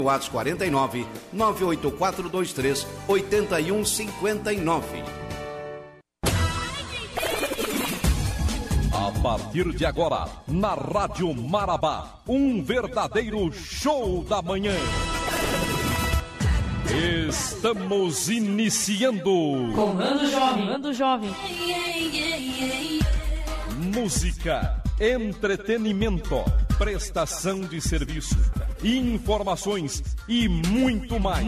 WhatsApp 49 98423 8159. A partir de agora, na Rádio Marabá, um verdadeiro show da manhã. Estamos iniciando. Comando Jovem. Música, entretenimento, prestação de serviço, informações e muito mais.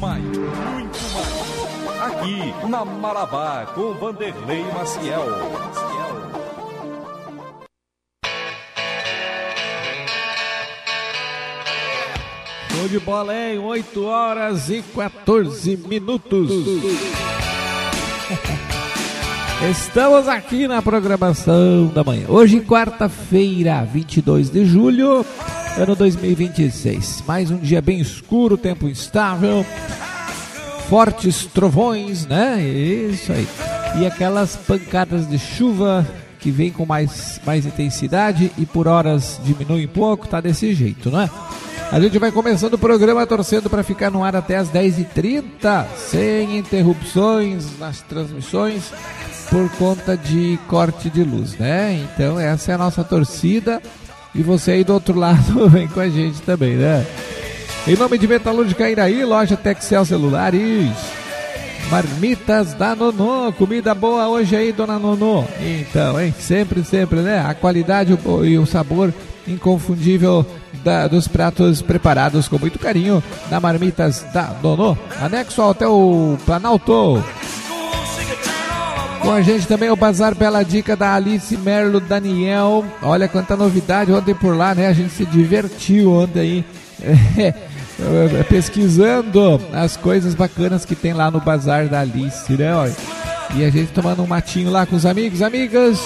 Aqui na Marabá com Vanderlei Maciel. Show de bola, hein? 8 horas e 14 minutos. Estamos aqui na programação da manhã. Hoje, quarta-feira, 22 de julho, ano 2026. Mais um dia bem escuro, tempo instável, fortes trovões, né? Isso aí. E aquelas pancadas de chuva que vem com mais intensidade e por horas diminui um pouco, tá desse jeito, não é? A gente vai começando o programa torcendo para ficar no ar até as 10h30, sem interrupções nas transmissões por conta de corte de luz, né? Então essa é a nossa torcida e você aí do outro lado vem com a gente também, né? Em nome de Metalúrgica Iraí, loja Texel Celulares, marmitas da Nonô, comida boa hoje aí, dona Nonô. Então, hein? Sempre, né? A qualidade e o sabor inconfundível dos pratos preparados com muito carinho na Marmitas da Nonô, anexo ao Hotel Planalto. Com a gente também o Bazar Bela Dica da Alice Merlo Daniel. Olha quanta novidade ontem por lá, né? A gente se divertiu ontem aí pesquisando as coisas bacanas que tem lá no Bazar da Alice, né? Olha. E a gente tomando um matinho lá com os amigos, amigas,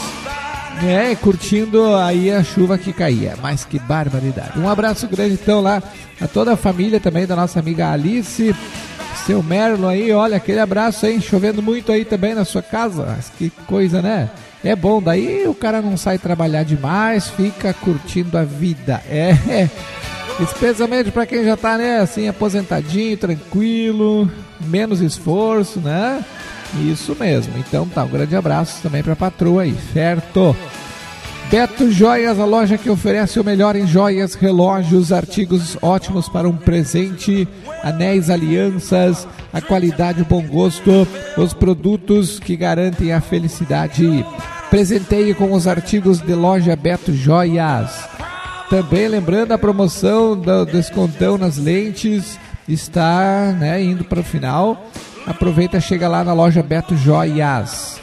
curtindo aí a chuva que caía. Mas que barbaridade. Um abraço grande então lá a toda a família também da nossa amiga Alice, seu Merlo aí, olha, aquele abraço aí, chovendo muito aí também na sua casa. Mas que coisa, né? É bom, daí o cara não sai trabalhar demais, fica curtindo a vida. Especialmente para quem já tá, né, assim, aposentadinho, tranquilo, menos esforço, né? Isso mesmo. Então tá, um grande abraço também pra patroa aí, certo? Beto Joias, a loja que oferece o melhor em joias, relógios, artigos ótimos para um presente, anéis, alianças, a qualidade, o bom gosto, os produtos que garantem a felicidade. Presenteie com os artigos de loja Beto Joias. Também lembrando a promoção do descontão nas lentes está, né, indo para o final. Aproveita, chega lá na loja Beto Joias.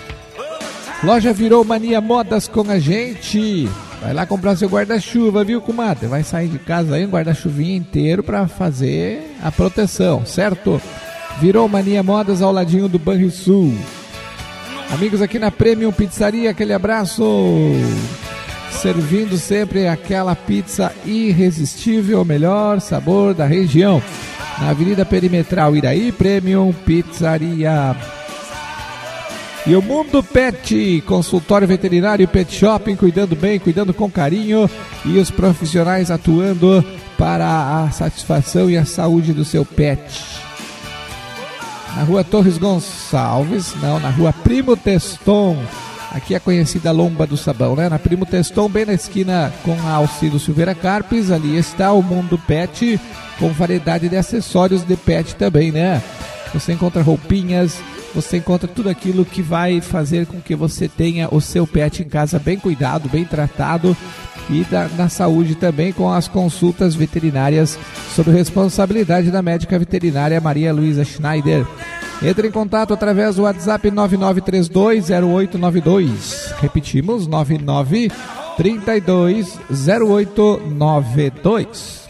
Loja Virou Mania Modas com a gente. Vai lá comprar seu guarda-chuva, viu, comadre? Vai sair de casa aí um guarda-chuvinha inteiro para fazer a proteção, certo? Virou Mania Modas ao ladinho do Banrisul. Amigos aqui na Premium Pizzaria, aquele abraço. Servindo sempre aquela pizza irresistível, o melhor sabor da região. Na Avenida Perimetral Iraí, Premium Pizzaria. E o Mundo Pet, consultório veterinário e pet shopping, cuidando bem, cuidando com carinho, e os profissionais atuando para a satisfação e a saúde do seu pet. Na Rua Torres Gonçalves, não, na Rua Primo Teston, aqui é a conhecida Lomba do Sabão, né? Na Primo Teston, bem na esquina com a Alcido Silveira Carpes, ali está o Mundo Pet, com variedade de acessórios de pet também, né? Você encontra roupinhas, você encontra tudo aquilo que vai fazer com que você tenha o seu pet em casa bem cuidado, bem tratado, e na saúde também, com as consultas veterinárias sob responsabilidade da médica veterinária Maria Luísa Schneider. Entre em contato através do WhatsApp 99320892. Repetimos, 99320892.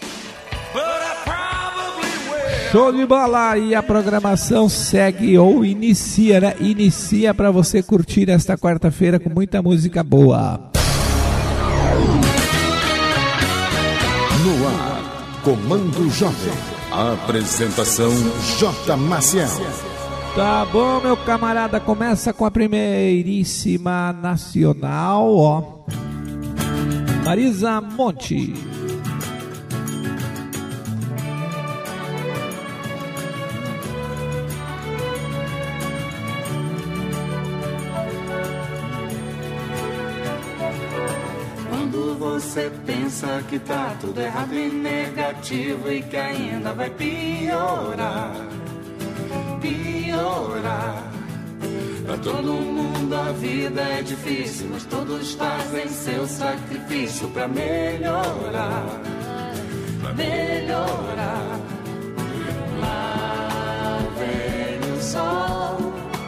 Show de bola! E a programação segue ou inicia, né? Inicia para você curtir esta quarta-feira com muita música boa. No ar, Comando Jovem. Apresentação J. Maciel. Tá bom, meu camarada, começa com a primeiríssima nacional, ó. Marisa Monte. você pensa que tá tudo errado e negativo e que ainda vai piorar, piorar. Pra todo mundo a vida é difícil, mas todos fazem seu sacrifício pra melhorar, pra melhorar. Lá vem o sol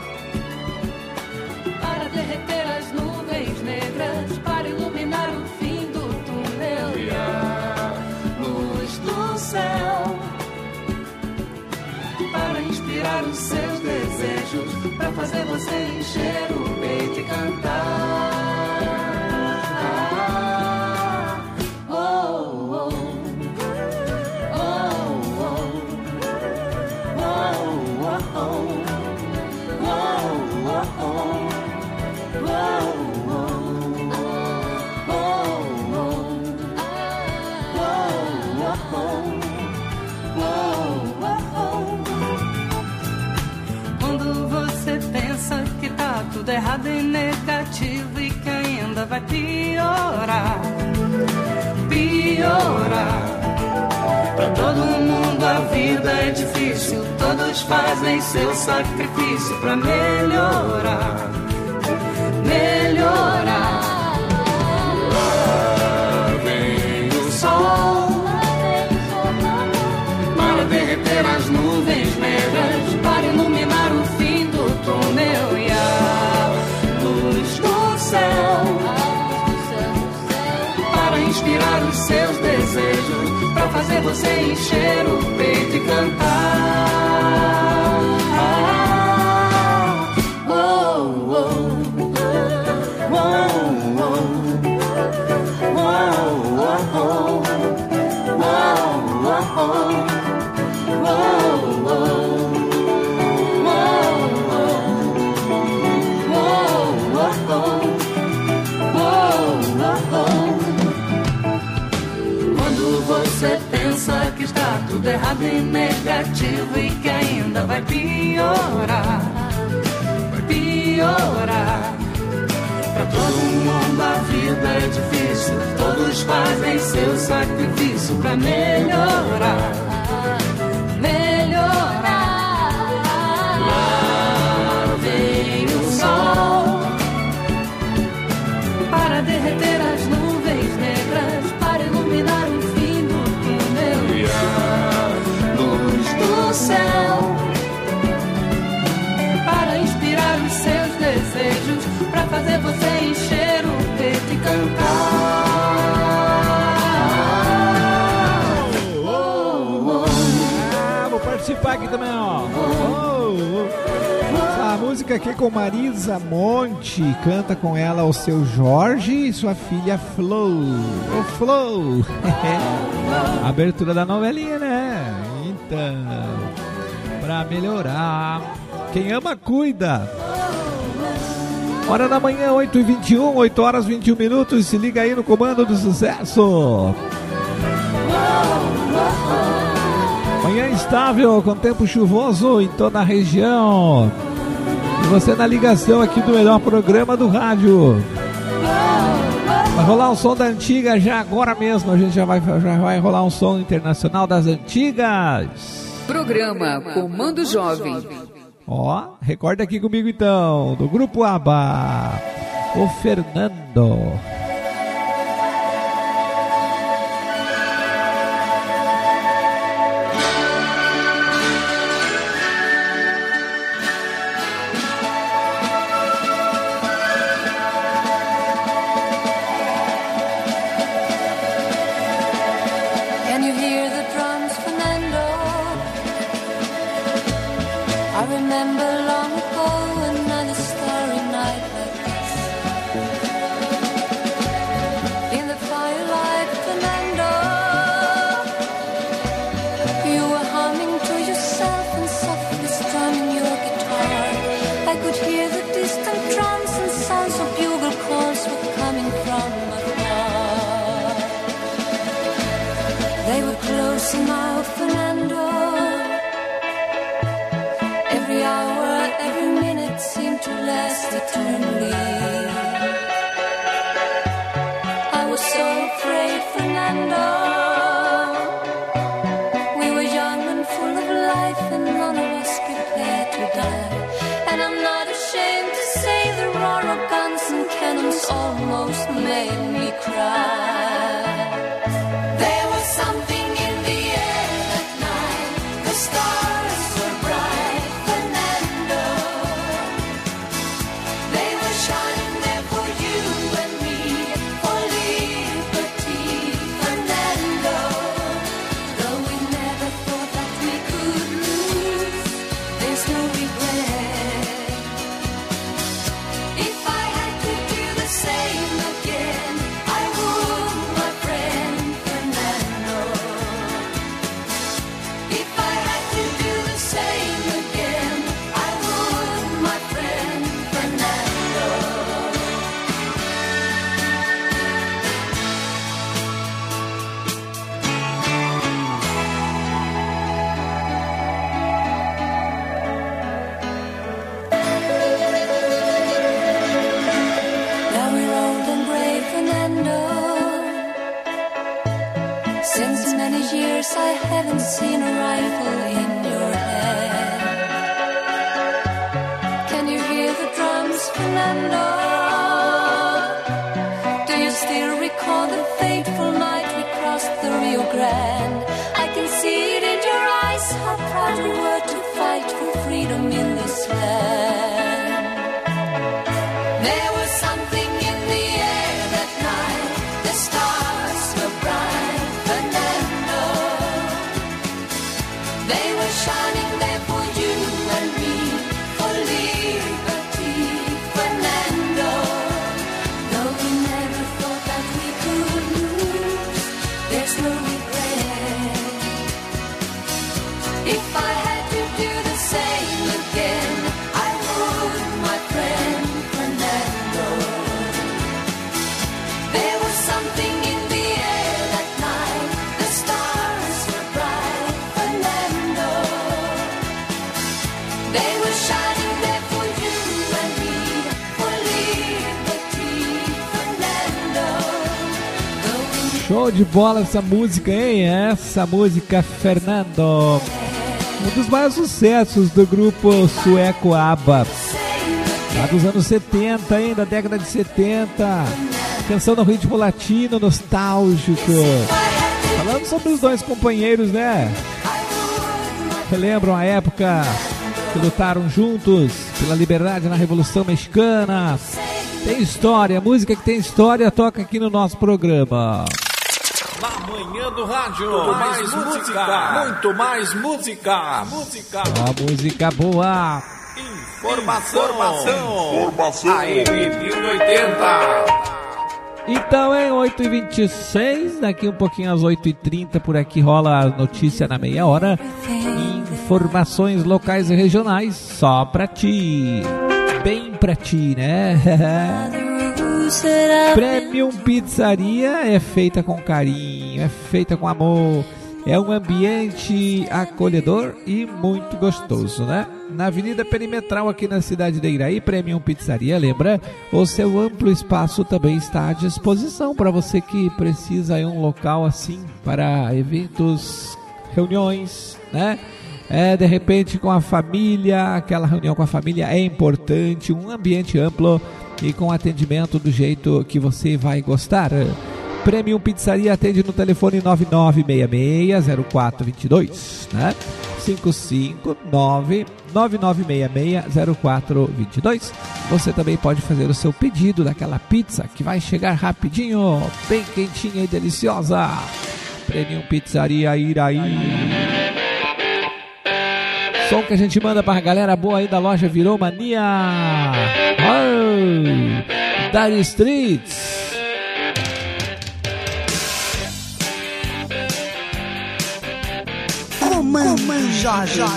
para derreter as nuvens negras, para iluminar o fim do túnel e a luz do céu, para inspirar os seus desejos, para fazer você encher o peito e cantar. Tudo errado e negativo e que ainda vai piorar, piorar. Pra todo mundo a vida é difícil, todos fazem seu sacrifício pra melhorar, melhorar. Lá vem o sol para derreter as nuvens negras, para iluminar o fim do túnel e para inspirar os seus desejos, para fazer você encher o peito e cantar. Oh, oh, oh, você pensa que está tudo errado e negativo e que ainda vai piorar, vai piorar. Pra todo mundo a vida é difícil, todos fazem seu sacrifício pra melhorar, melhorar. Lá vem o sol para derreter as nuvens negras, para iluminar o fim do túnel e a luz do céu, para inspirar os seus desejos, para fazer você encher o peito e cantar. Vou participar aqui também, ó. A música aqui é com Marisa Monte, canta com ela o seu Jorge e sua filha Flo. Ô Flo! Abertura da novelinha, né? Então, pra melhorar, quem ama cuida. Hora da manhã, 8h21, 8 horas 21 minutos. Se liga aí no comando do sucesso. Manhã estável, com tempo chuvoso em toda a região. E você na ligação aqui do melhor programa do rádio. Vai rolar um som da antiga já agora mesmo. A gente já vai rolar um som internacional das antigas. Programa Comando Jovem. Ó, recorda aqui comigo então, do Grupo ABBA, o Fernando. I was so afraid. almost made me cry. There was something in the air that night. The stars were bright, Fernando. They were shining there for you and me, for liberty, Fernando. Though we never thought that we could lose, there's no regret. If I had to do the same again, I would, my friend Fernando. If I had to do the same again, I would, my friend Fernando. Now we're old and gray, Fernando. Since many years I haven't seen a rifle in your hand. Can you hear the drums, Fernando? Do you still recall the fateful night we crossed the Rio Grande? I can see it in your eyes, how proud we were to fight for freedom in this land. There was something in the air that night. The stars were bright, Fernando. They were shining there for you and me, for liberty, Fernando. Though we never thought that we could lose, there's no regret. If I had to do the same again, I would, my friend Fernando. There was something in the air that night. The stars were bright, Fernando. They were shining there for you and me, for liberty, Fernando. Though we Show de bola essa música, hein? Essa música, Fernando. Um dos maiores sucessos do grupo sueco ABBA. Lá dos anos 70, hein? Da década de 70. Canção no ritmo latino, nostálgico. Falando sobre os dois companheiros, né? Relembram a época que lutaram juntos pela liberdade na Revolução Mexicana. Tem história, música que tem história toca aqui no nosso programa. Na manhã do rádio, mais música, muito mais música. Ó, música boa. Informação. AM 1080. Então, em 8h26, daqui um pouquinho às 8h30, por aqui rola a notícia na meia hora. Informações locais e regionais só pra ti. Bem pra ti, né? Premium Pizzaria é feita com carinho, é feita com amor. É um ambiente acolhedor e muito gostoso, né? Na Avenida Perimetral, aqui na cidade de Iraí, Premium Pizzaria, lembra? O seu amplo espaço também está à disposição para você que precisa de um local assim para eventos, reuniões, né? De repente com a família, aquela reunião com a família é importante, um ambiente amplo e com atendimento do jeito que você vai gostar. Premium Pizzaria atende no telefone 9966-0422, né? 559-9966-0422. Você também pode fazer o seu pedido daquela pizza que vai chegar rapidinho, bem quentinha e deliciosa. Premium Pizzaria Iraí. Som que a gente manda pra galera boa aí da loja Virou Mania. Oh, Dire Streets. Comando Jovem.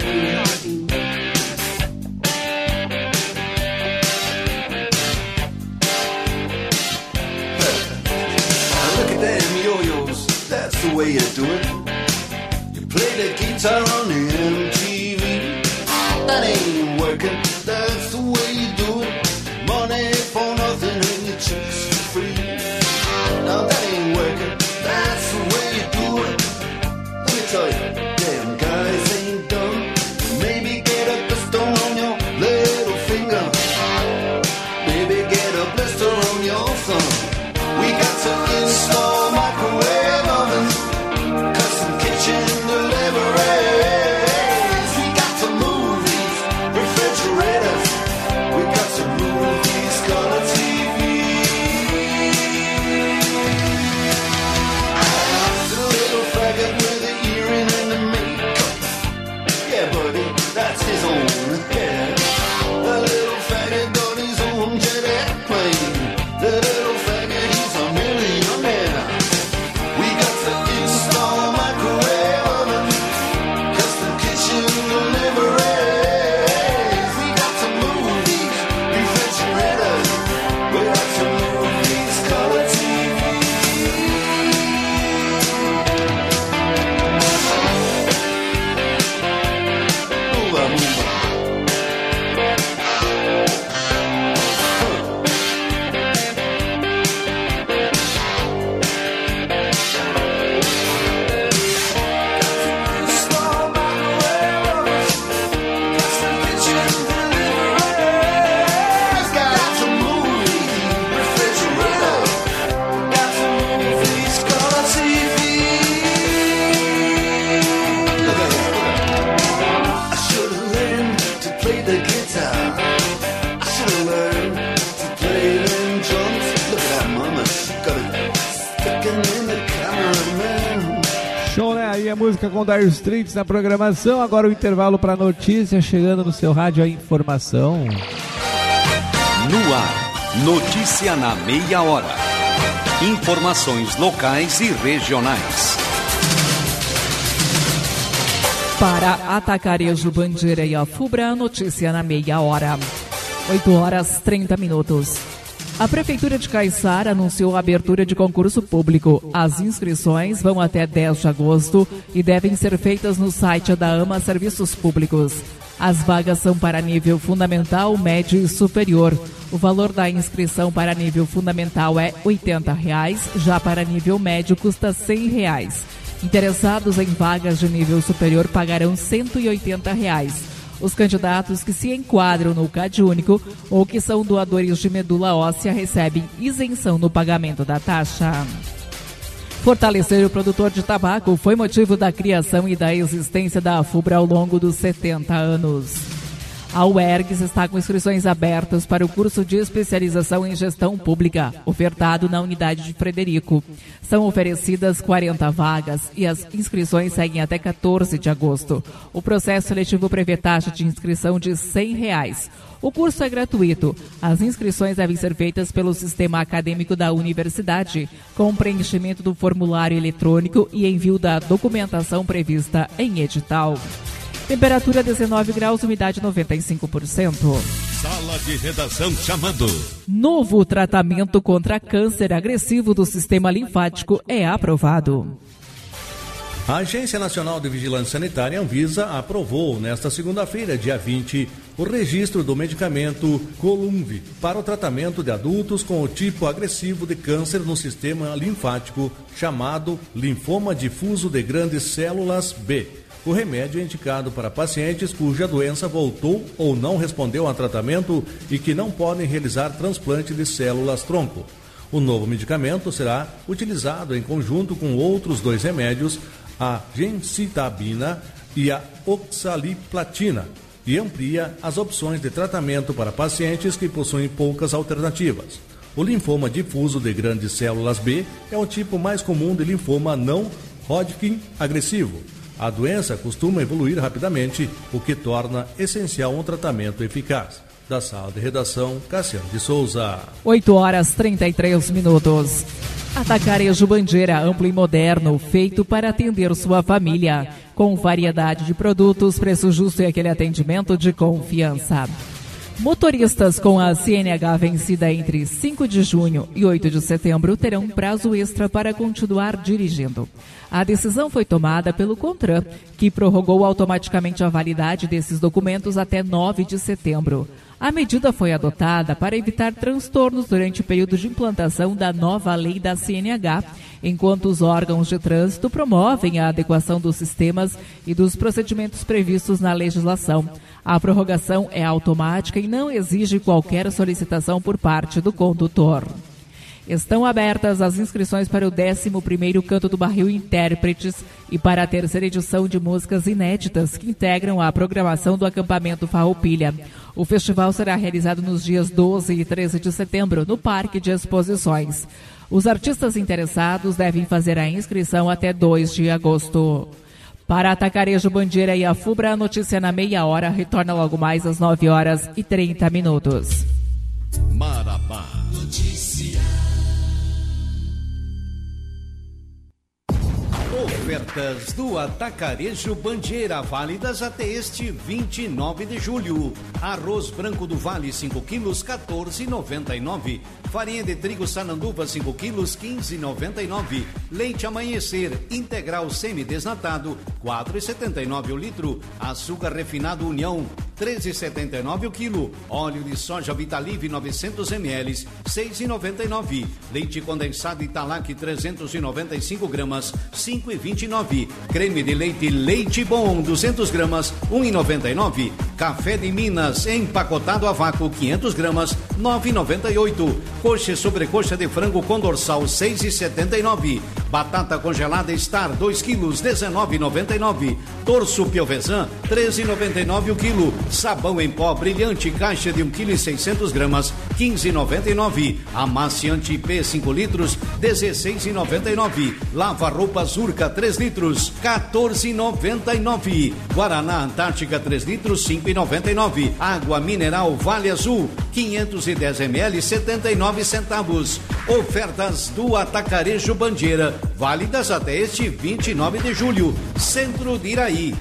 Look at them yo-yos, that's the way you do it. You play the guitar on the MTV. That ain't working, that's the way you do it. Money for nothing and your chicks for free. Now that ain't working, that's the way you do it. Let me tell you, damn guys ain't dumb. Maybe get a blister on your little finger. Maybe get a blister on your thumb. música com Dire Straits na programação. Agora o intervalo para notícia, chegando no seu rádio a informação. No ar, notícia na meia hora. Informações locais e regionais. Para Atacarejo, Bandeira e Afubra, notícia na meia hora. 8h30. A Prefeitura de Caiçara anunciou a abertura de concurso público. As inscrições vão até 10 de agosto e devem ser feitas no site da AMA Serviços Públicos. As vagas são para nível fundamental, médio e superior. O valor da inscrição para nível fundamental é R$ 80, já para nível médio custa R$ 100. Interessados em vagas de nível superior pagarão R$ 180. Os candidatos que se enquadram no CadÚnico ou que são doadores de medula óssea recebem isenção no pagamento da taxa. Fortalecer o produtor de tabaco foi motivo da criação e da existência da Afubra ao longo dos 70 anos. A UERGS está com inscrições abertas para o curso de especialização em gestão pública, ofertado na unidade de Frederico. São oferecidas 40 vagas e as inscrições seguem até 14 de agosto. O processo seletivo prevê taxa de inscrição de R$ 100. O curso é gratuito. As inscrições devem ser feitas pelo sistema acadêmico da universidade, com preenchimento do formulário eletrônico e envio da documentação prevista em edital. Temperatura 19 graus, umidade 95%. Sala de redação chamando. Novo tratamento contra câncer agressivo do sistema linfático é aprovado. A Agência Nacional de Vigilância Sanitária, Anvisa, aprovou nesta segunda-feira, dia 20, o registro do medicamento Columvi para o tratamento de adultos com o tipo agressivo de câncer no sistema linfático, chamado linfoma difuso de grandes células B. O remédio é indicado para pacientes cuja doença voltou ou não respondeu a tratamento e que não podem realizar transplante de células-tronco. O novo medicamento será utilizado em conjunto com outros 2 remédios, a gemcitabina e a oxaliplatina, e amplia as opções de tratamento para pacientes que possuem poucas alternativas. O linfoma difuso de grandes células B é o tipo mais comum de linfoma não Hodgkin agressivo. A doença costuma evoluir rapidamente, o que torna essencial um tratamento eficaz. Da sala de redação, Cassiano de Souza. 8h33. Atacarejo Bandeira, amplo e moderno, feito para atender sua família. Com variedade de produtos, preço justo e aquele atendimento de confiança. Motoristas com a CNH vencida entre 5 de junho e 8 de setembro terão prazo extra para continuar dirigindo. A decisão foi tomada pelo CONTRAN, que prorrogou automaticamente a validade desses documentos até 9 de setembro. A medida foi adotada para evitar transtornos durante o período de implantação da nova lei da CNH, enquanto os órgãos de trânsito promovem a adequação dos sistemas e dos procedimentos previstos na legislação. A prorrogação é automática e não exige qualquer solicitação por parte do condutor. Estão abertas as inscrições para o 11º Canto do Barril Intérpretes e para a 3ª edição de músicas inéditas que integram a programação do acampamento Farroupilha. O festival será realizado nos dias 12 e 13 de setembro no Parque de Exposições. Os artistas interessados devem fazer a inscrição até 2 de agosto. Para Atacarejo Bandeira e Afubra, a notícia na meia hora retorna logo mais às 9h30. Marabá. Notícia. Ofertas do Atacarejo Bandeira, válidas até este 29 de julho. Arroz branco do Vale, 5 quilos, R$ 14,99. Farinha de trigo Sananduva, 5 quilos, R$ 15,99. Leite Amanhecer, integral semi-desnatado, R$ 4,79 o litro. Açúcar refinado União, R$ 13,79 o quilo. Óleo de soja Vitalive, 900 ml, R$ 6,99. Leite condensado Italac, 395 gramas, R$ 5,29. Creme de leite Leite Bom, 200 gramas, R$ 1,99. Café de Minas, empacotado a vácuo, 500 gramas, 9,98. Coxa e sobrecoxa de frango com dorsal 6,79. Batata congelada Star 2 quilos 19,99. Torso Piovesan 13,99 o quilo. Sabão em pó brilhante caixa de 1,6 kg 15,99. Amaciante IP 5 litros 16,99. Lava roupas Urca 3 litros 14,99. Guaraná Antártica 3 litros 5,99. Água mineral Vale Azul 510 ml 79 centavos. Ofertas do Atacarejo Bandeira, válidas até este 29 de julho. Centro de Iraí.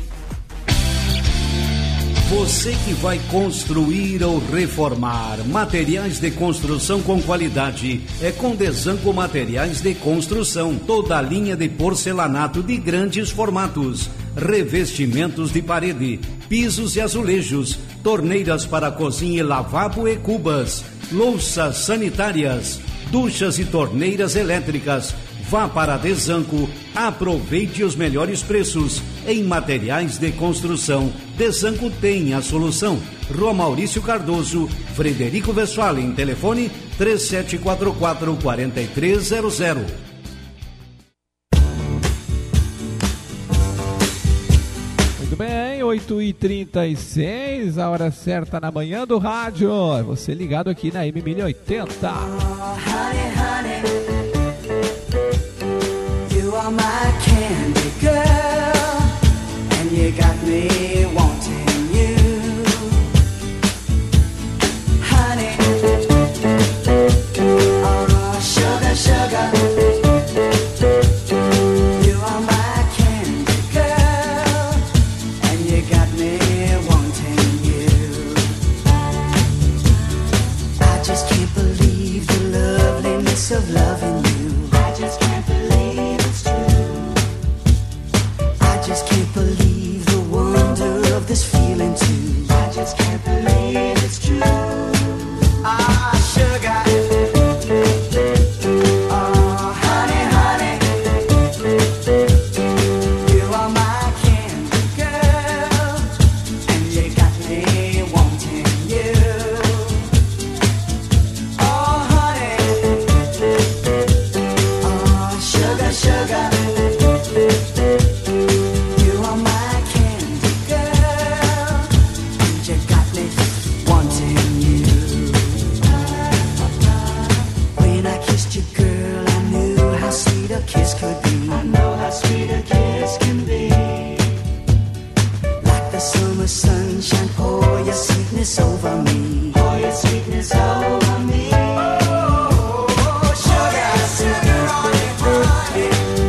Você que vai construir ou reformar, materiais de construção com qualidade, é com Desanco Materiais de Construção. Toda a linha de porcelanato de grandes formatos, revestimentos de parede, pisos e azulejos, torneiras para cozinha e lavabo e cubas, louças sanitárias, duchas e torneiras elétricas. Vá para Desanco, aproveite os melhores preços em materiais de construção. Desanco tem a solução. Rua Maurício Cardoso, Frederico Westphalen, telefone 3744-4300. Muito bem, 8h36, a hora certa na manhã do rádio. Você ligado aqui na M1080. You are my candy girl, and you got me wanting you, honey. Oh, sugar, sugar. You are my candy girl, and you got me wanting you. I just can't believe the loveliness of loving you. I just can't believe it's true. I just can't believe the wonder of this feeling too. I just can't believe it's true. Ah, sugar. Oh, honey, honey. You are my candy girl, and you got me wanting you. Oh, honey. Oh, sugar, sugar. You are my candy girl, and you got me wanting you. When I kissed you, girl, I knew how sweet a kiss could be. I know how sweet a kiss can be. Like the summer sunshine, pour your sweetness over me. Pour your sweetness over me. Oh, sugar, sugar on me, honey.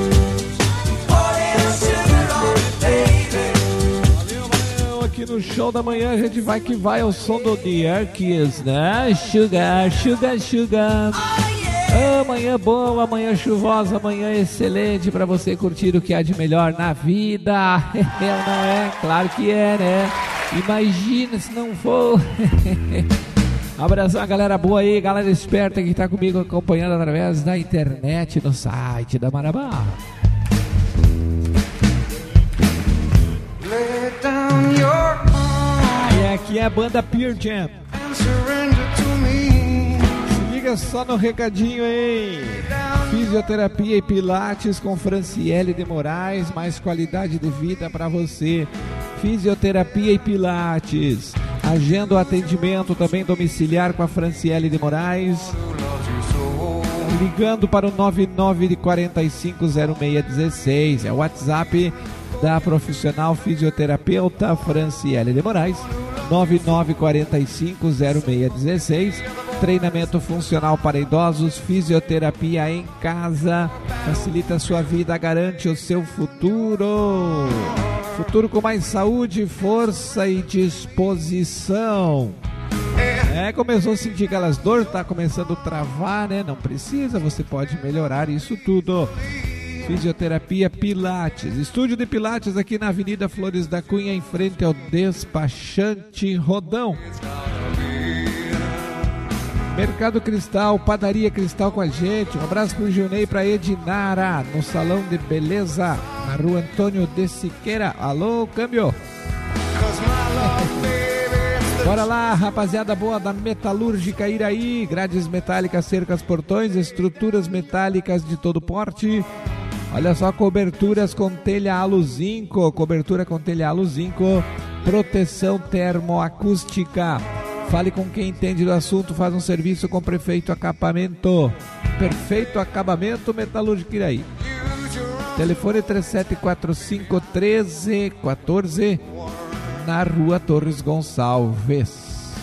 Aqui no show da manhã a gente vai que vai ao som do The Arquies, né? Sugar, sugar, sugar. Amanhã boa, amanhã chuvosa, amanhã excelente pra você curtir o que há de melhor na vida. Não é? Claro que é, né? Imagina se não for. Abração a galera boa aí, galera esperta que tá comigo acompanhando através da internet no site da Marabá. E aqui é a banda Pearl Jam. Se liga só no recadinho aí. Fisioterapia e Pilates com Franciele de Moraes, mais qualidade de vida para você. Fisioterapia e Pilates. Agenda o atendimento também domiciliar com a Franciele de Moraes, ligando para o 99450616. É o WhatsApp da profissional fisioterapeuta Franciele de Moraes, 99450616. Treinamento funcional para idosos, fisioterapia em casa, facilita a sua vida, garante o seu futuro. Futuro com mais saúde, força e disposição. Começou a sentir aquelas dores, tá começando a travar, né? Não precisa, você pode melhorar isso tudo. Fisioterapia Pilates, estúdio de Pilates aqui na Avenida Flores da Cunha, em frente ao Despachante Rodão. Mercado Cristal, Padaria Cristal com a gente. Um abraço pro Gilney e pra Edinara, no Salão de Beleza, na Rua Antônio de Siqueira. Alô, câmbio. Bora lá, rapaziada boa da Metalúrgica Iraí, grades metálicas, cercas, portões, estruturas metálicas de todo porte. Olha só, coberturas com telha aluzinco, proteção termoacústica. Fale com quem entende do assunto, faz um serviço com perfeito acabamento. Perfeito acabamento, Metalúrgica Iraí. Telefone 3745-1314, na Rua Torres Gonçalves.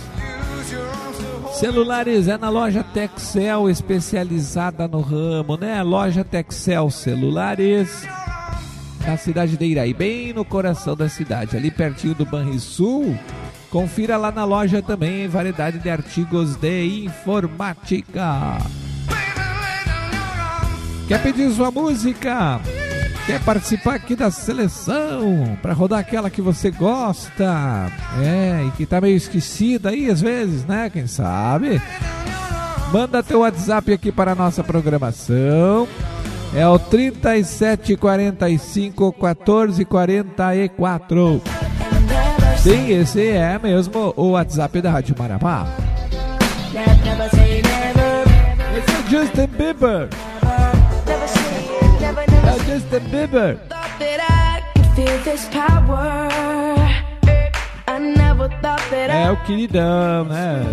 Celulares é na loja Texcel, especializada no ramo, né? Loja Texcel Celulares, na cidade de Iraí, bem no coração da cidade, ali pertinho do Banrisul. Confira lá na loja também, variedade de artigos de informática. Quer pedir sua música? Quer participar aqui da seleção para rodar aquela que você gosta? E que tá meio esquecida aí às vezes, né? Quem sabe? Manda teu WhatsApp aqui para a nossa programação. É o 3745-1444. Sim, esse é mesmo o WhatsApp da Rádio Marabá. Esse é Justin Bieber. Justin Bieber. É o queridão, né?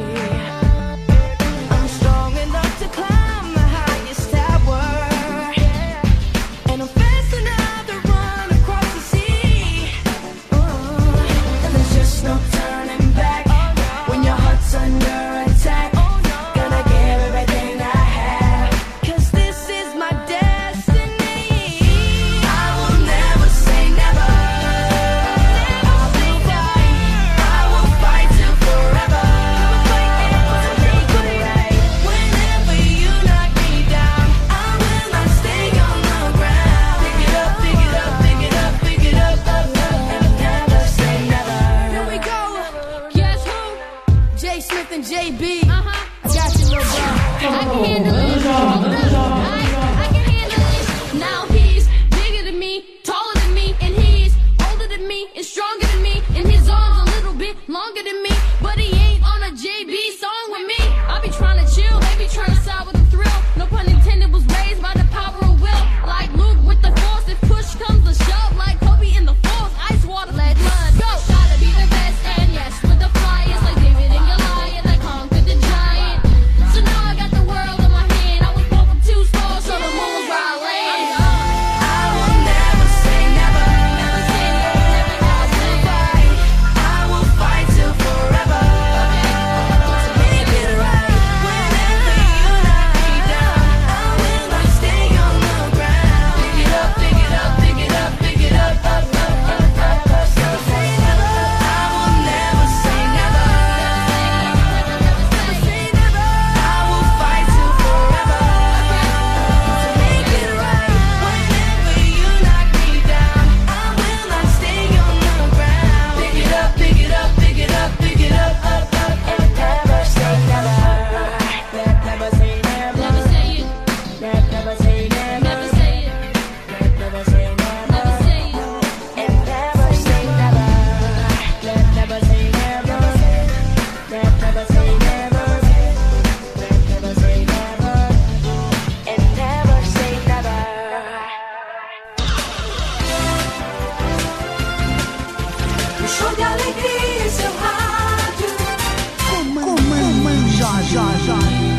Jorge.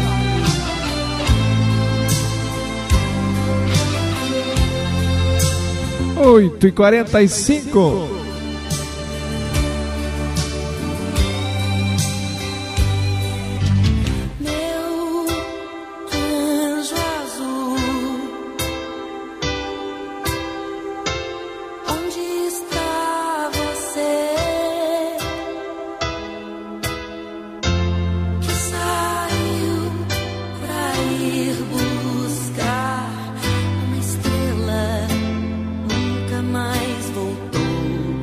8h45. Mais voltou.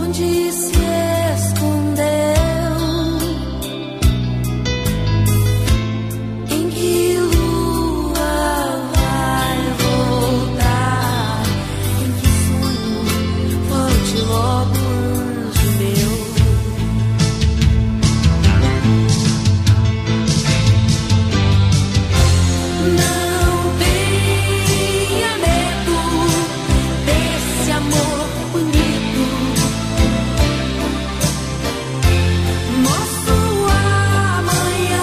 onde se escondeu? Em que lua vai voltar? Em que sonho volte logo, anjo meu? Não tenha medo desse amor bonito. Nosso amanhã,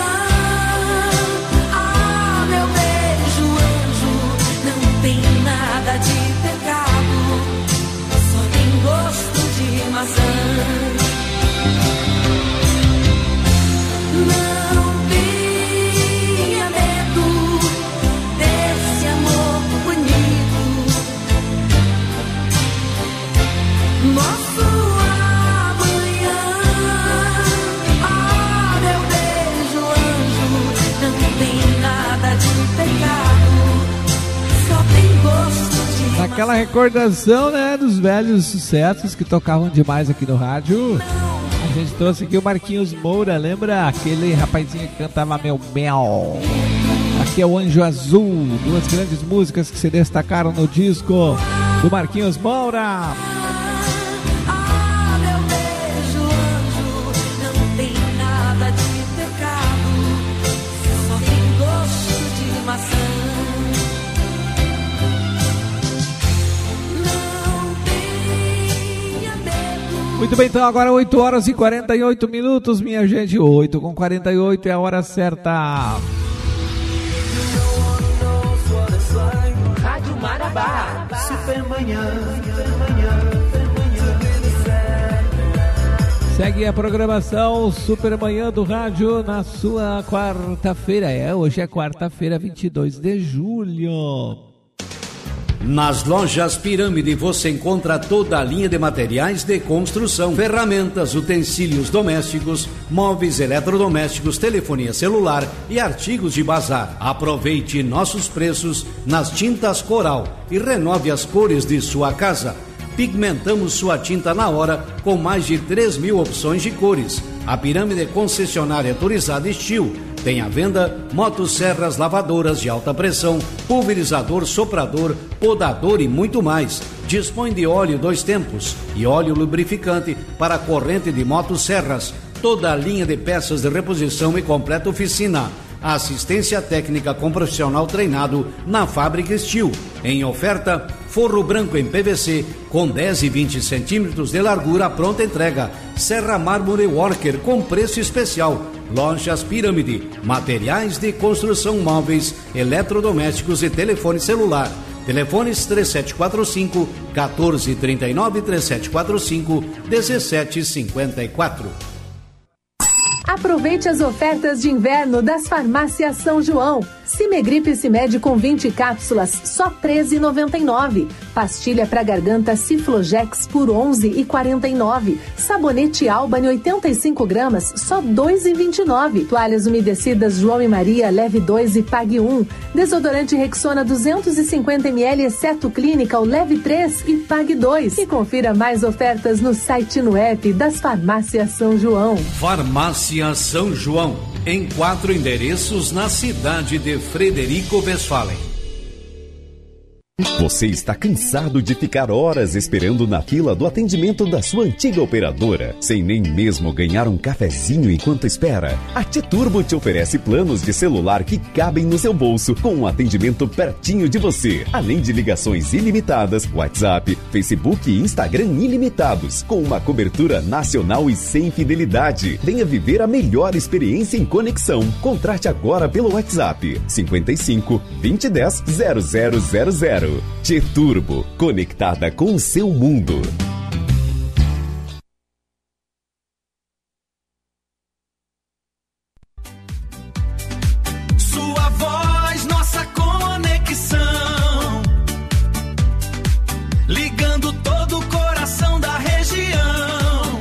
ah, meu beijo, anjo, não tem nada de pecado, só tem gosto de maçã. Não tenha medo desse amor bonito. Nosso amanhã, ah, meu beijo, anjo, não tem nada de pecado, só tem gosto de Naquela recordação, né, dos velhos sucessos que tocavam demais aqui no rádio, a gente trouxe aqui o Marquinhos Moura. Lembra aquele rapazinho que cantava Meu Mel? Aqui é o Anjo Azul, duas grandes músicas que se destacaram no disco do Marquinhos Moura. Ah, meu beijo, anjo, não tem nada de pecado, só tem gosto de maçã. Não tenha medo. Muito bem, então agora 8 horas e 48 minutos, minha gente. 8h48 é a hora certa. Rádio Marabá, Supermanhã. Segue a programação Supermanhã do Rádio na sua quarta-feira. Hoje é quarta-feira, 22 de julho. Nas lojas Pirâmide você encontra toda a linha de materiais de construção, ferramentas, utensílios domésticos, móveis eletrodomésticos, telefonia celular e artigos de bazar. Aproveite nossos preços nas tintas Coral e renove as cores de sua casa. Pigmentamos sua tinta na hora com mais de 3.000 opções de cores. A Pirâmide é concessionária autorizada Estil. Tem à venda motosserras, lavadoras de alta pressão, pulverizador, soprador, podador e muito mais. Dispõe de óleo 2 tempos e óleo lubrificante para corrente de motosserras. Toda a linha de peças de reposição e completa oficina. Assistência técnica com profissional treinado na fábrica Estil. Em oferta, forro branco em PVC com 10 e 20 centímetros de largura, pronta entrega. Serra Mármore Worker com preço especial. Lojas Pirâmide, materiais de construção, móveis, eletrodomésticos e telefone celular. Telefones 3745 1439 3745 1754. Aproveite as ofertas de inverno das farmácias São João. Cimegripe Cimed com 20 cápsulas, só R$ 13,99. Pastilha para garganta Ciflogex por R$ 11,49. Sabonete Albany 85 gramas, só R$ 2,29. Toalhas umedecidas João e Maria, leve 2 e pague 1. Desodorante Rexona 250 ml, exceto Clínica, leve 3 e pague 2. E confira mais ofertas no site e no app das farmácias São João. Farmácia São João, em 4 endereços na cidade de Frederico Westphalen. Você está cansado de ficar horas esperando na fila do atendimento da sua antiga operadora, sem nem mesmo ganhar um cafezinho enquanto espera? A T-Turbo te oferece planos de celular que cabem no seu bolso, com um atendimento pertinho de você, além de ligações ilimitadas, WhatsApp, Facebook e Instagram ilimitados, com uma cobertura nacional e sem fidelidade. Venha viver a melhor experiência em conexão. Contrate agora pelo WhatsApp 55 2010 0000. T-Turbo, conectada com o seu mundo. Sua voz, nossa conexão, ligando todo o coração da região.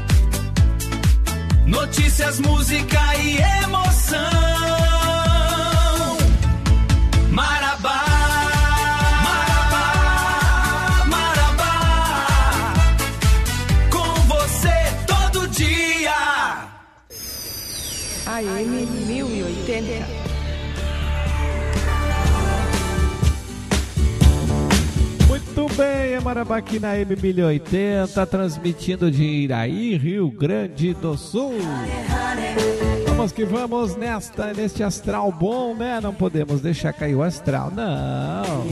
Notícias, música e emoção. Marabá. Com AM 1080. Muito bem, Marabá aqui na AM 1080, transmitindo de Iraí, Rio Grande do Sul. Vamos que vamos neste astral bom, né? Não podemos deixar cair o astral, não.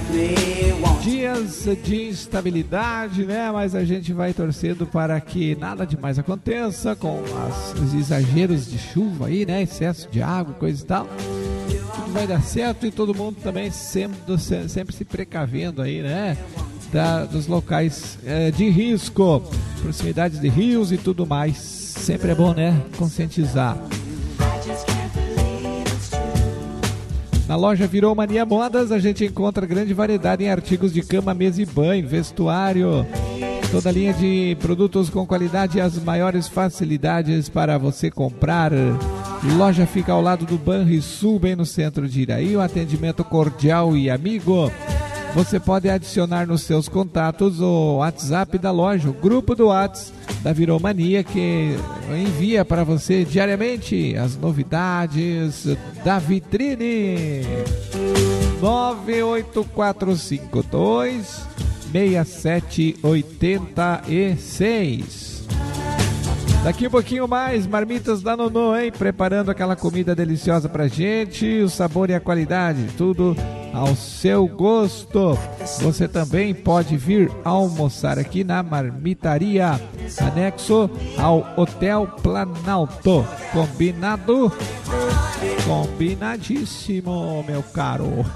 Dias de instabilidade, né? Mas a gente vai torcendo para que nada demais aconteça com os exageros de chuva aí, né? Excesso de água, coisa e tal. Tudo vai dar certo e todo mundo também sempre se precavendo aí, né? Dos locais de risco, proximidades de rios e tudo mais. Sempre é bom, né? Conscientizar. Na loja Virou Mania Modas, a gente encontra grande variedade em artigos de cama, mesa e banho, vestuário, toda a linha de produtos com qualidade e as maiores facilidades para você comprar. Loja fica ao lado do Banrisul, bem no centro de Iraí, um atendimento cordial e amigo. Você pode adicionar nos seus contatos o WhatsApp da loja, o grupo do WhatsApp da Virou Mania, que envia para você diariamente as novidades da vitrine. 98452-6786. Daqui um pouquinho mais, marmitas da Nonô, hein? Preparando aquela comida deliciosa pra gente, o sabor e a qualidade, tudo ao seu gosto. Você também pode vir almoçar aqui na Marmitaria, anexo ao Hotel Planalto. Combinado? Combinadíssimo, meu caro.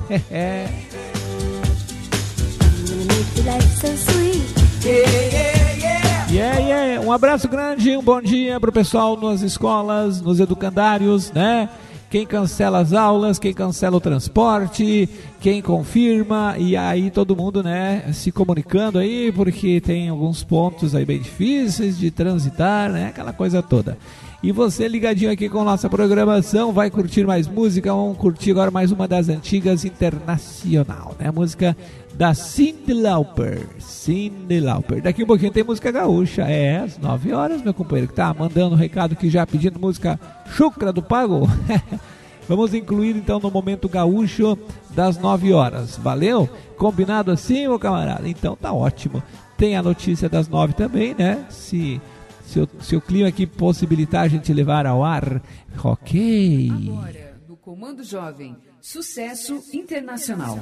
Yeah. Um abraço grande, um bom dia pro pessoal nas escolas, nos educandários, né? Quem cancela as aulas, quem cancela o transporte, quem confirma, e aí todo mundo, né, se comunicando aí, porque tem alguns pontos aí bem difíceis de transitar, né, aquela coisa toda. E você ligadinho aqui com nossa programação, vai curtir mais música, vamos curtir agora mais uma das antigas internacional, né, a música da Cyndi Lauper. Daqui um pouquinho tem música gaúcha, às 9 horas, meu companheiro, que tá mandando um recado aqui já, pedindo música Chucra do Pago. Vamos incluir então no momento gaúcho das 9 horas, valeu? Combinado assim, meu camarada? Então tá ótimo. Tem a notícia das 9 também, né? Se o clima aqui possibilitar a gente levar ao ar, ok. Agora, no Comando Jovem, sucesso internacional.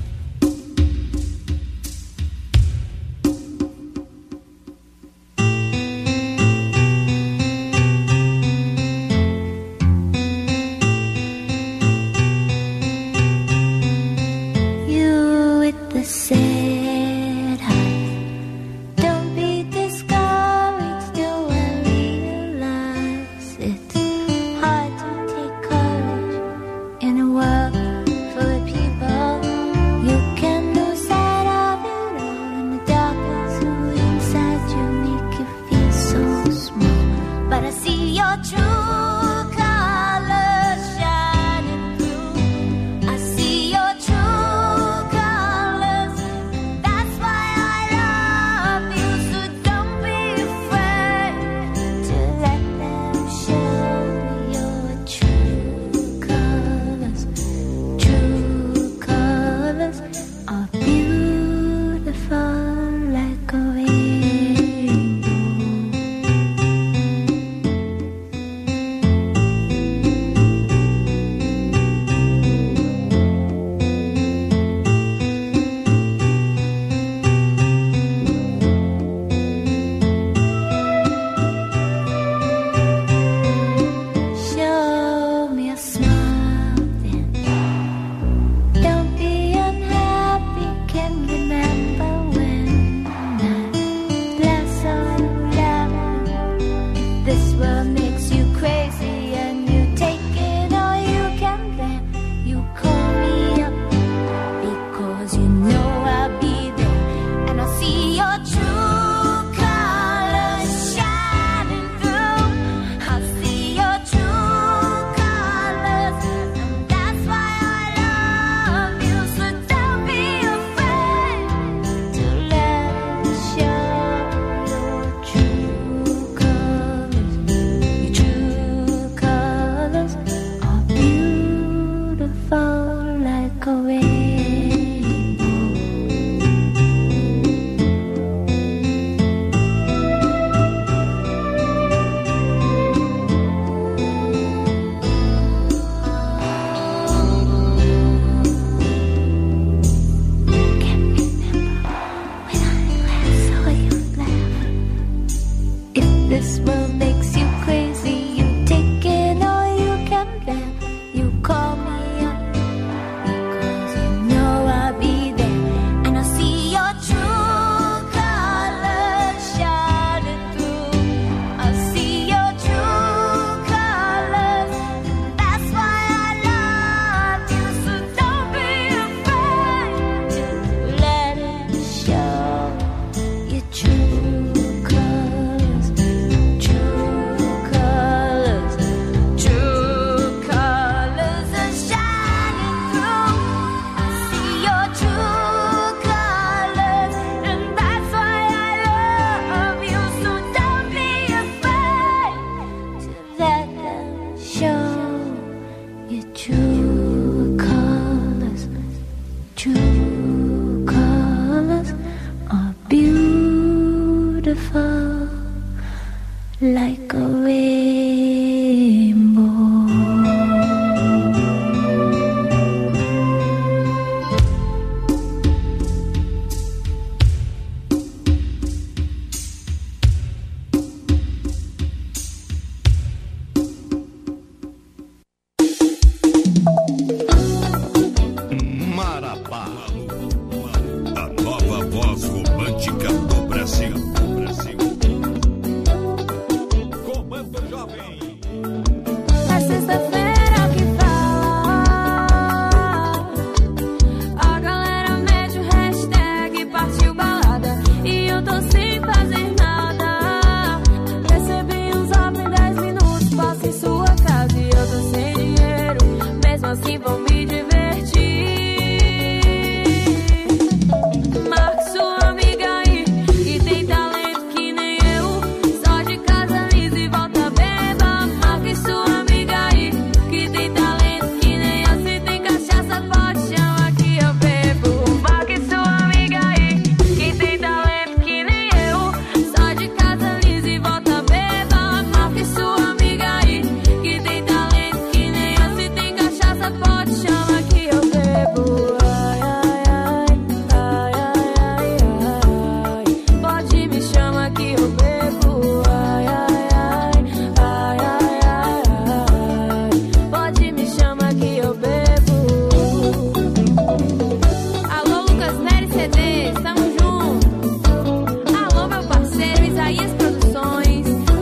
The sad heart. Don't be discouraged, still I realize it's hard to take courage in a world full of people This world makes you crazy. You take it all you can bear. You call me up because you know I'll be there, and I see your true colors shining through. I see your true colors. That's why I love you. So don't be afraid to let it show. Your true colors, true colors, true colors are shining through. I see your true colors, and that's why I love you. So don't be afraid to let them show. Your true colors, true colors are beautiful like a rainbow. Marabá, a nova voz romântica do Brasil. Comando Jovem. É sexta-feira que fala. A galera mete o hashtag partiu balada. E eu tô sem fazer nada. Recebi um zap em 10 minutos, passo em sua casa. E eu tô sem dinheiro, mesmo assim vou me divertir. Marque sua amiga aí, que tem talento que nem eu. Só de casa lisa e volta beba. Marque sua amiga aí, que tem talento que nem eu. Se tem cachaça, pode chamar que eu bebo. Marque sua amiga aí, que tem talento que nem eu. Só de casa lisa e volta beba. Marque sua amiga aí, que tem talento que nem eu. Se tem cachaça, pode chamar que eu bebo. Ai, ai, ai, ai, ai, ai, ai. Pode me chamar que eu bebo. Ai, ai, ai, ai, ai, ai, ai. Pode me chamar que eu bebo. Alô, Lucas Nery CDs, tamo junto. Alô, meu parceiro Isaías Produções.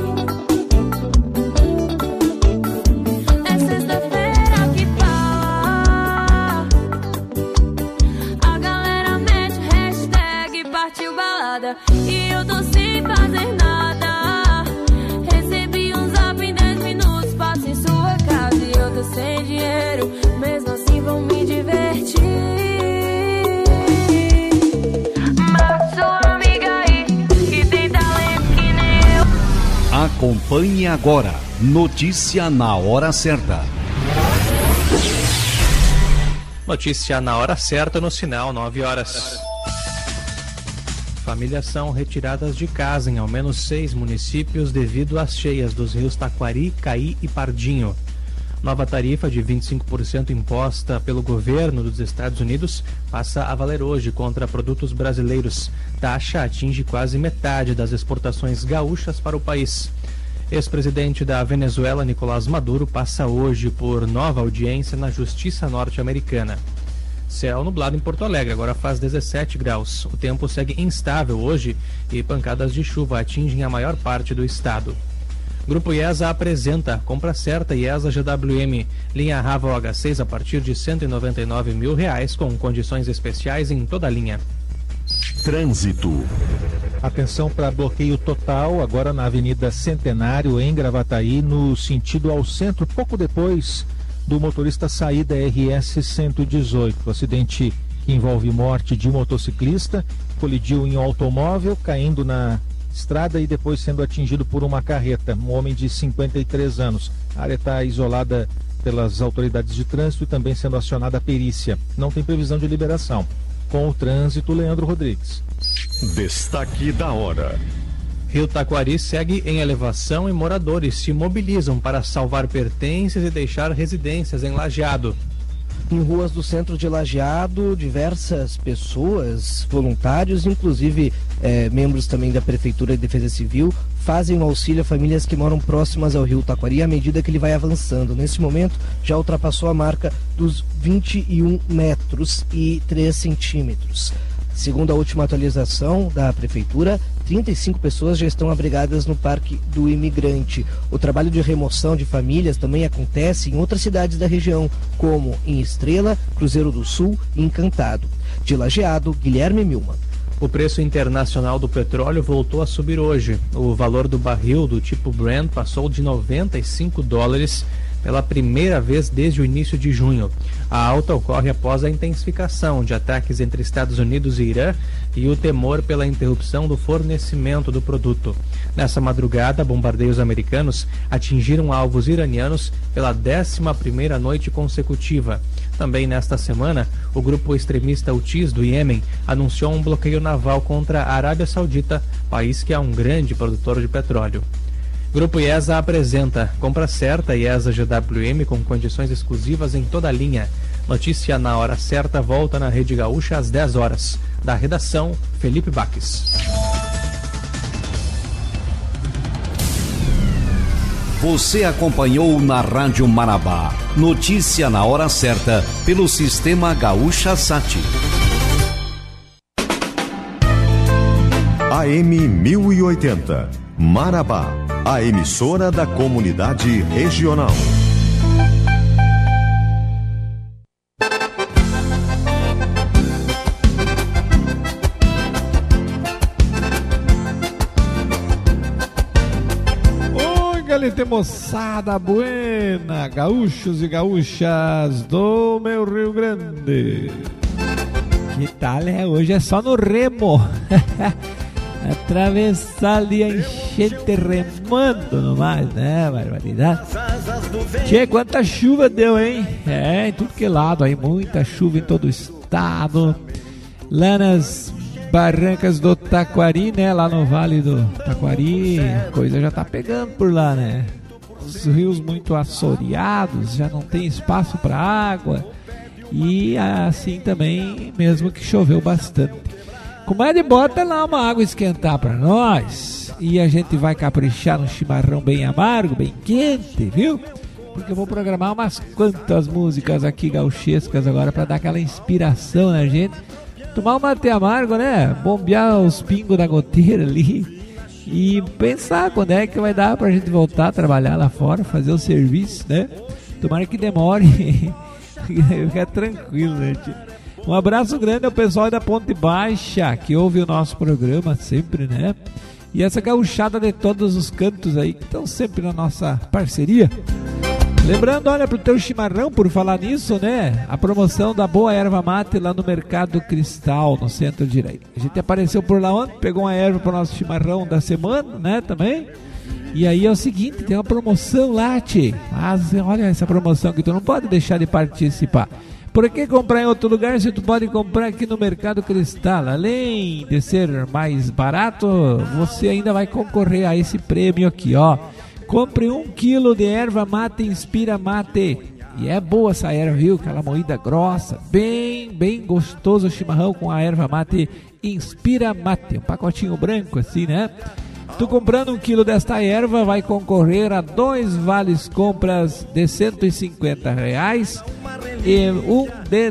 É sexta-feira que fala. A galera mete o hashtag partiu balada. E eu tô sem fazer nada. Recebi um zap em 10 minutos, passo em sua casa. E eu tô sem dinheiro, mesmo assim vou me divertir. Marque sua amiga aí, que tem talento que nem eu. Acompanhe agora. Notícia na hora certa. Notícia na hora certa no sinal, 9 horas. Famílias são retiradas de casa em ao menos 6 municípios devido às cheias dos rios Taquari, Caí e Pardinho. Nova tarifa de 25% imposta pelo governo dos Estados Unidos passa a valer hoje contra produtos brasileiros. Taxa atinge quase metade das exportações gaúchas para o país. Ex-presidente da Venezuela, Nicolás Maduro, passa hoje por nova audiência na Justiça norte-americana. Céu nublado em Porto Alegre, agora faz 17 graus. O tempo segue instável hoje e pancadas de chuva atingem a maior parte do estado. Grupo IESA apresenta compra certa IESA GWM, linha Raval H6 a partir de R$ 199 mil com condições especiais em toda a linha. Trânsito. Atenção para bloqueio total agora na Avenida Centenário, em Gravataí, no sentido ao centro, pouco depois do motorista sair da RS 118. O acidente que envolve morte de motociclista, colidiu em um automóvel, caindo na estrada e depois sendo atingido por uma carreta. Um homem de 53 anos. A área está isolada pelas autoridades de trânsito e também sendo acionada a perícia. Não tem previsão de liberação. Com o trânsito, Leandro Rodrigues. Destaque da hora. Rio Taquari segue em elevação e moradores se mobilizam para salvar pertences e deixar residências em Lajeado. Em ruas do centro de Lajeado, diversas pessoas, voluntários, inclusive membros também da Prefeitura de Defesa Civil, fazem um auxílio a famílias que moram próximas ao rio Taquari à medida que ele vai avançando. Nesse momento, já ultrapassou a marca dos 21 metros e 3 centímetros. Segundo a última atualização da Prefeitura, 35 pessoas já estão abrigadas no Parque do Imigrante. O trabalho de remoção de famílias também acontece em outras cidades da região, como em Estrela, Cruzeiro do Sul e Encantado. De Lajeado, Guilherme Milman. O preço internacional do petróleo voltou a subir hoje. O valor do barril do tipo Brent passou de $95 pela primeira vez desde o início de junho. A alta ocorre após a intensificação de ataques entre Estados Unidos e Irã e o temor pela interrupção do fornecimento do produto. Nessa madrugada, bombardeios americanos atingiram alvos iranianos pela 11ª noite consecutiva. Também nesta semana, o grupo extremista Houthis do Iêmen anunciou um bloqueio naval contra a Arábia Saudita, país que é um grande produtor de petróleo. Grupo IESA apresenta compra certa IESA GWM com condições exclusivas em toda a linha. Notícia na hora certa volta na Rede Gaúcha às 10 horas. Da redação, Felipe Baques. Você acompanhou na Rádio Marabá. Notícia na hora certa pelo Sistema Gaúcha Sat. AM 1080. Marabá. A emissora da comunidade regional. Oi, galera, moçada buena, gaúchos e gaúchas do meu Rio Grande. Que tal, Hoje é só no remo. Atravessar ali a enchente remando nomais, né? Barbaridade. Tchê, quanta chuva deu, hein? Em tudo que lado aí, muita chuva em todo o estado. Lá nas barrancas do Taquari, né? Lá no Vale do Taquari, a coisa já tá pegando por lá, né? Os rios muito assoreados, já não tem espaço para água. E assim também, mesmo que choveu bastante. Comadre, bota lá uma água esquentar pra nós e a gente vai caprichar num chimarrão bem amargo, bem quente, viu? Porque eu vou programar umas quantas músicas aqui gauchescas agora pra dar aquela inspiração na gente. Tomar um mate amargo, né? Bombear os pingos da goteira ali e pensar quando é que vai dar pra gente voltar a trabalhar lá fora, fazer o serviço, né? Tomara que demore. Fica tranquilo, né, tio? Um abraço grande ao pessoal da Ponte Baixa, que ouve o nosso programa sempre, né? E essa gauchada de todos os cantos aí, que estão sempre na nossa parceria. Lembrando, olha, pro teu chimarrão, por falar nisso, né? A promoção da boa erva mate lá no Mercado Cristal, no centro de Iraí. A gente apareceu por lá ontem, pegou uma erva pro nosso chimarrão da semana, né, também. E aí é o seguinte, tem uma promoção lá, tchê. Mas olha essa promoção que tu não pode deixar de participar. Por que comprar em outro lugar se tu pode comprar aqui no Mercado Cristal? Além de ser mais barato, você ainda vai concorrer a esse prêmio aqui, ó. Compre 1 quilo de erva mate Inspira Mate. E é boa essa erva, viu? Aquela moída grossa, bem gostoso o chimarrão com a erva mate Inspira Mate. Um pacotinho branco assim, né? Tu comprando 1 quilo desta erva vai concorrer a 2 vales compras de R$150 e um de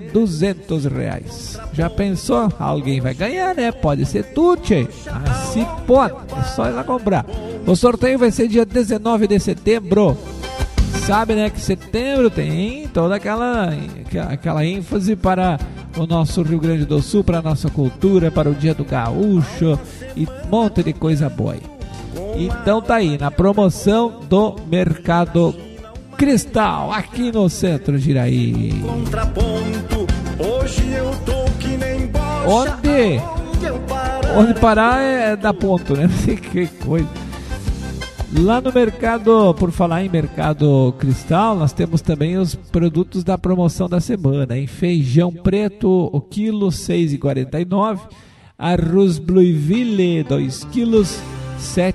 R$200. Já pensou? Alguém vai ganhar, né? Pode ser tu, tchê. Assim pode, é só ir lá comprar. O sorteio vai ser dia 19 de setembro. Sabe, né, que setembro tem toda aquela ênfase para o nosso Rio Grande do Sul, para a nossa cultura, para o Dia do Gaúcho e um monte de coisa boa aí. Então tá aí, na promoção do Mercado Cristal, aqui no centro de Iraí. Onde parar é dar ponto, né? Não sei que coisa. Lá no mercado, por falar em Mercado Cristal, nós temos também os produtos da promoção da semana, hein? Feijão preto, o quilo, R$ 6,49. Arroz Blueville, 2 quilos, R$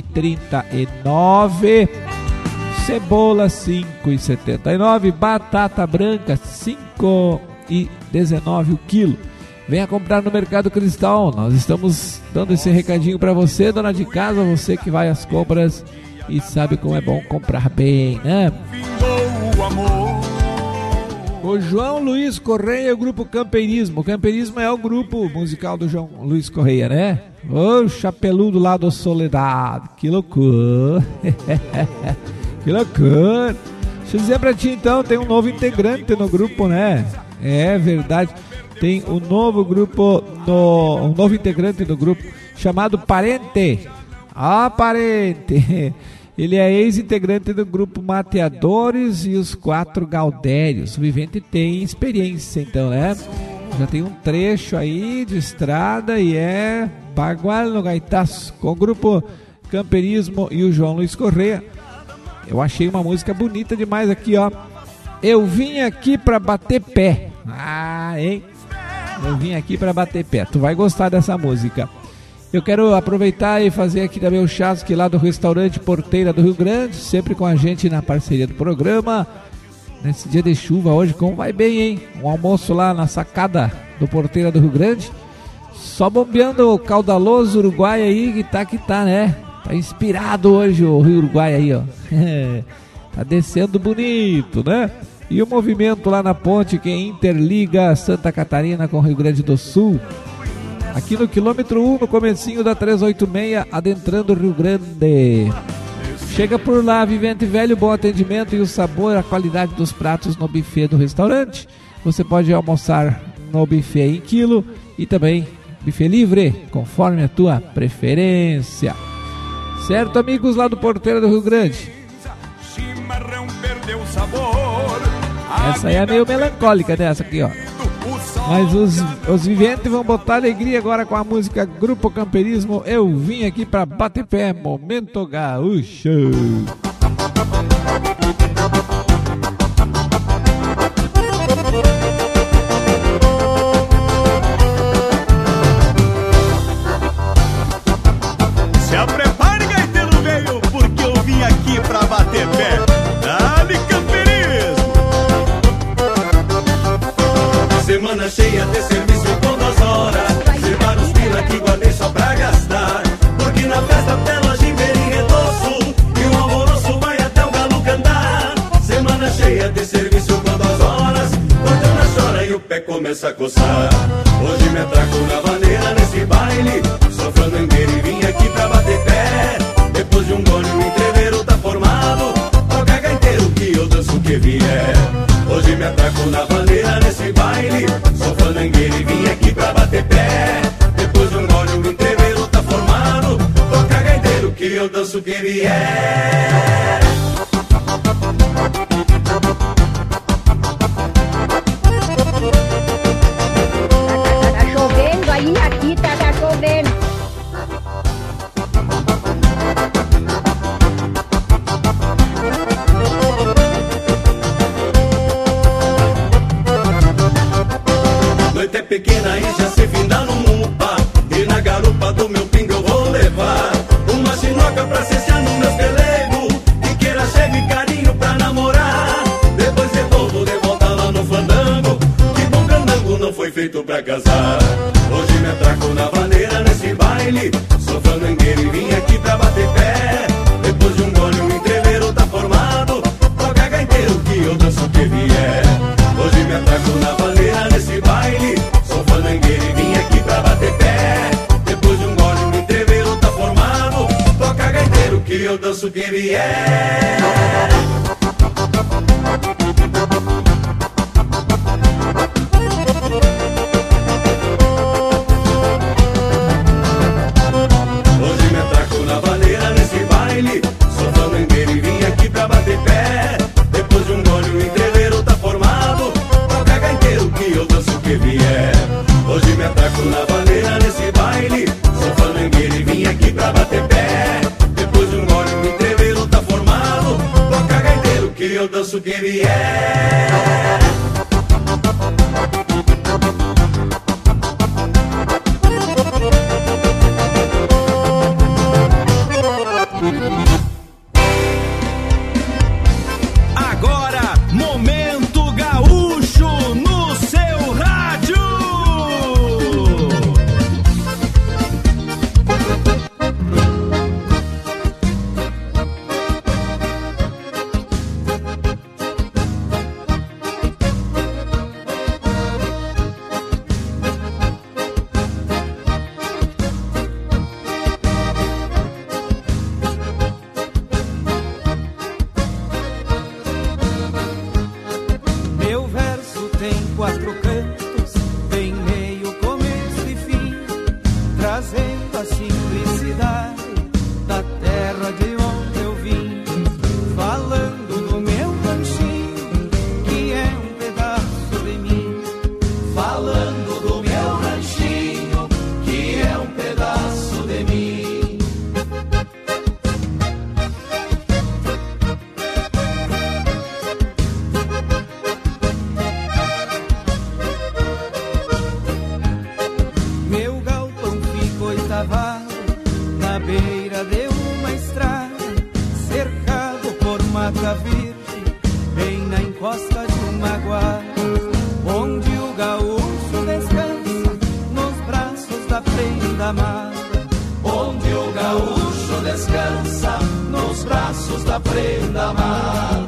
7,39. Cebola, R$ 5,79. Batata branca, R$ 5,19 o quilo. venha comprar no Mercado Cristal. Nós estamos dando esse recadinho para você, dona de casa, você que vai às compras e sabe como é bom comprar bem, né? O João Luiz Correia e o grupo Campeirismo. O Campeirismo é o grupo musical do João Luiz Correia, né? Ô chapeludo lá do Soledade. Que loucura. Que loucura. Deixa eu dizer pra ti então, tem um novo integrante no grupo, né? É verdade. Tem um novo grupo, um novo integrante no grupo chamado Parente. Ah, Parente. Ele é ex-integrante do grupo Mateadores e os Quatro Gaudérios. O Vivente tem experiência, então, né? Já tem um trecho aí de estrada e é bagual no gaitaço. Com o grupo Campeirismo e o João Luiz Correia. Eu achei uma música bonita demais aqui, ó. Eu vim aqui pra bater pé. Ah, hein? Eu vim aqui pra bater pé. Tu vai gostar dessa música. Eu quero aproveitar e fazer aqui também o chasque lá do restaurante Porteira do Rio Grande, sempre com a gente na parceria do programa. Nesse dia de chuva hoje, como vai bem, hein? Um almoço lá na sacada do Porteira do Rio Grande. Só bombeando o caudaloso Uruguai aí, que tá, né? Tá inspirado hoje o Rio Uruguai aí, ó. Tá descendo bonito, né? E o movimento lá na ponte que interliga Santa Catarina com o Rio Grande do Sul. Aqui no quilômetro 1, no comecinho da 386, adentrando o Rio Grande. Chega por lá, Vivente Velho, bom atendimento e o sabor, a qualidade dos pratos no buffet do restaurante. Você pode almoçar no buffet em quilo e também buffet livre, conforme a tua preferência. Certo, amigos lá do Porteira do Rio Grande? Essa aí é meio melancólica, né? Essa aqui, ó. Mas os viventes vão botar alegria agora com a música Grupo Campeirismo. Eu vim aqui pra bater pé, momento gaúcho. Se prepare, gaiteiro velho, porque eu vim aqui pra bater pé. Dale campeirismo. Semana cheia de serviço com 2 horas. Levar os pila que guardei só pra gastar. Porque na festa tela de em redoço e o alvoroço vai até o galo cantar. Semana cheia de serviço com 2 horas. Cortana chora e o pé começa a coçar. Hoje me atraco na maneira nesse baile. Sou fandangueiro e vim aqui pra bater pé. Depois de um gole o entreveiro tá formado. Toca gaiteiro que eu danço o que vier. Hoje me atraco na bandeira nesse baile. Sou fandangueiro e vim aqui pra bater pé. Depois de um gole o entreveiro tá formado. Toca gaiteiro que eu danço o que vier. Tá chovendo aí, aqui tá chovendo. Noite é pequena e já se finda no mupa. E na garupa do meu pingo eu vou levar uma chinoca pra cessear no meus pelegos. E queira cheve carinho pra namorar. Depois revolvo de volta lá no fandango. Que bom candango não foi feito pra casar. Hoje me atraco na vaneira nesse baile. Sou fandangueiro e vim aqui pra bater pé. Depois de um gole o entreveiro tá formado. Toca gaiteiro que eu danço o que vier. Hoje me atraco na vaneira nesse baile. Sou fandangueiro e vim aqui pra bater pé. Depois de um gole o entreveiro tá formado. Toca gaiteiro que eu danço o que vier. Hoje me atraco na vaneira nesse baile. Sou fandangueiro e vim aqui pra bater pé. Depois de um gole o entreveiro tá formado. Toca gaiteiro que eu danço o que vier. Hoje me atraco na vaneira nesse baile. Sou fandangueiro e vim aqui pra bater pé. Depois de um gole o entreveiro tá formado. Toca gaiteiro que eu danço o que vier. Agora, Momento Gaúcho no seu rádio. estaca virgem, bem na encosta de uma guarda, onde o gaúcho descansa nos braços da prenda amada. Onde o gaúcho descansa nos braços da prenda amada.